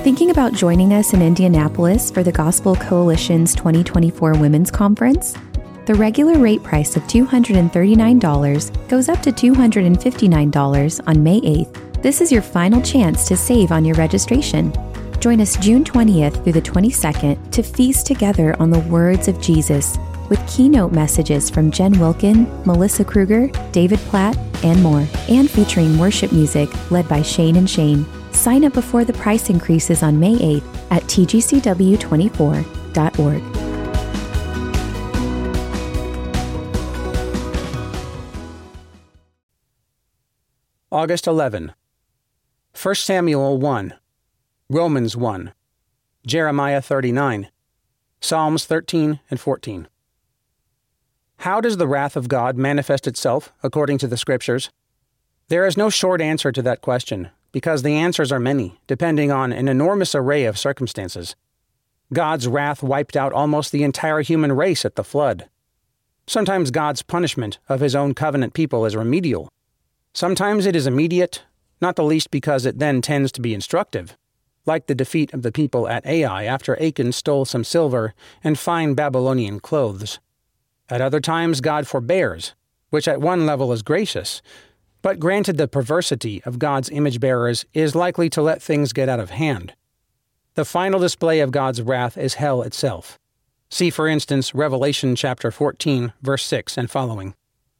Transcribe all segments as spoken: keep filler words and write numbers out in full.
Thinking about joining us in Indianapolis for the Gospel Coalition's twenty twenty-four Women's Conference? The regular rate price of two hundred thirty-nine dollars goes up to two hundred fifty-nine dollars on May eighth. This is your final chance to save on your registration. Join us June twentieth through the twenty-second to feast together on the words of Jesus with keynote messages from Jen Wilkin, Melissa Kruger, David Platt, and more, and featuring worship music led by Shane and Shane. Sign up before the price increases on May eighth at t g c w twenty-four dot org. August eleventh. First Samuel one, Romans one, Jeremiah thirty-nine, Psalms thirteen and fourteen. How does the wrath of God manifest itself according to the Scriptures? There is no short answer to that question, because the answers are many, depending on an enormous array of circumstances. God's wrath wiped out almost the entire human race at the flood. Sometimes God's punishment of His own covenant people is remedial. Sometimes it is immediate, not the least because it then tends to be instructive, like the defeat of the people at Ai after Achan stole some silver and fine Babylonian clothes. At other times God forbears, which at one level is gracious, but granted the perversity of God's image-bearers is likely to let things get out of hand. The final display of God's wrath is hell itself. See, for instance, Revelation chapter fourteen, verse six and following.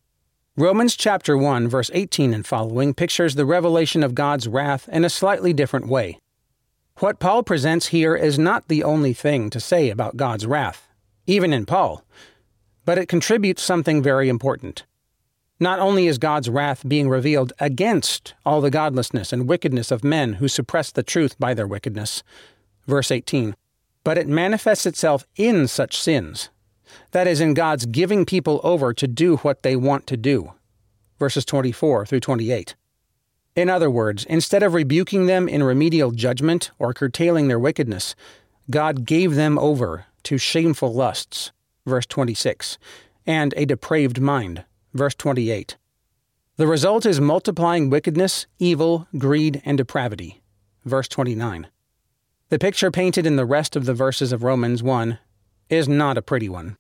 Romans chapter one, verse eighteen and following pictures the revelation of God's wrath in a slightly different way. What Paul presents here is not the only thing to say about God's wrath, even in Paul, but it contributes something very important. Not only is God's wrath being revealed against all the godlessness and wickedness of men who suppress the truth by their wickedness, verse eighteen, but it manifests itself in such sins, that is, in God's giving people over to do what they want to do, verses twenty-four through twenty-eight. In other words, instead of rebuking them in remedial judgment or curtailing their wickedness, God gave them over to shameful lusts, verse twenty-six, and a depraved mind, verse twenty-eight. The result is multiplying wickedness, evil, greed, and depravity, verse twenty-nine. The picture painted in the rest of the verses of Romans one is not a pretty one.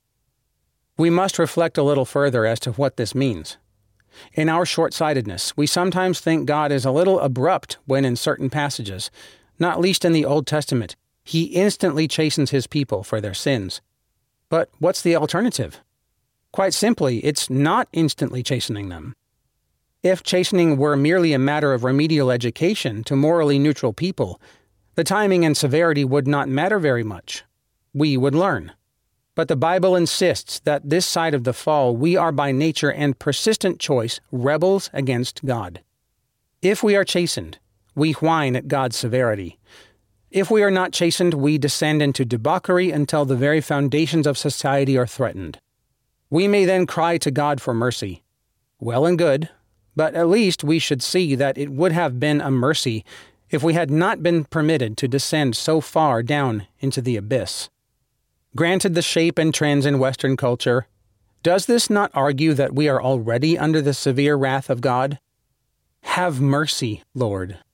We must reflect a little further as to what this means. In our short-sightedness, we sometimes think God is a little abrupt when in certain passages, not least in the Old Testament, He instantly chastens His people for their sins. But what's the alternative? Quite simply, it's not instantly chastening them. If chastening were merely a matter of remedial education to morally neutral people, the timing and severity would not matter very much. We would learn. But the Bible insists that this side of the fall we are by nature and persistent choice rebels against God. If we are chastened, we whine at God's severity. If we are not chastened, we descend into debauchery until the very foundations of society are threatened. We may then cry to God for mercy. Well and good, but at least we should see that it would have been a mercy if we had not been permitted to descend so far down into the abyss. Granted the shape and trends in Western culture, does this not argue that we are already under the severe wrath of God? Have mercy, Lord,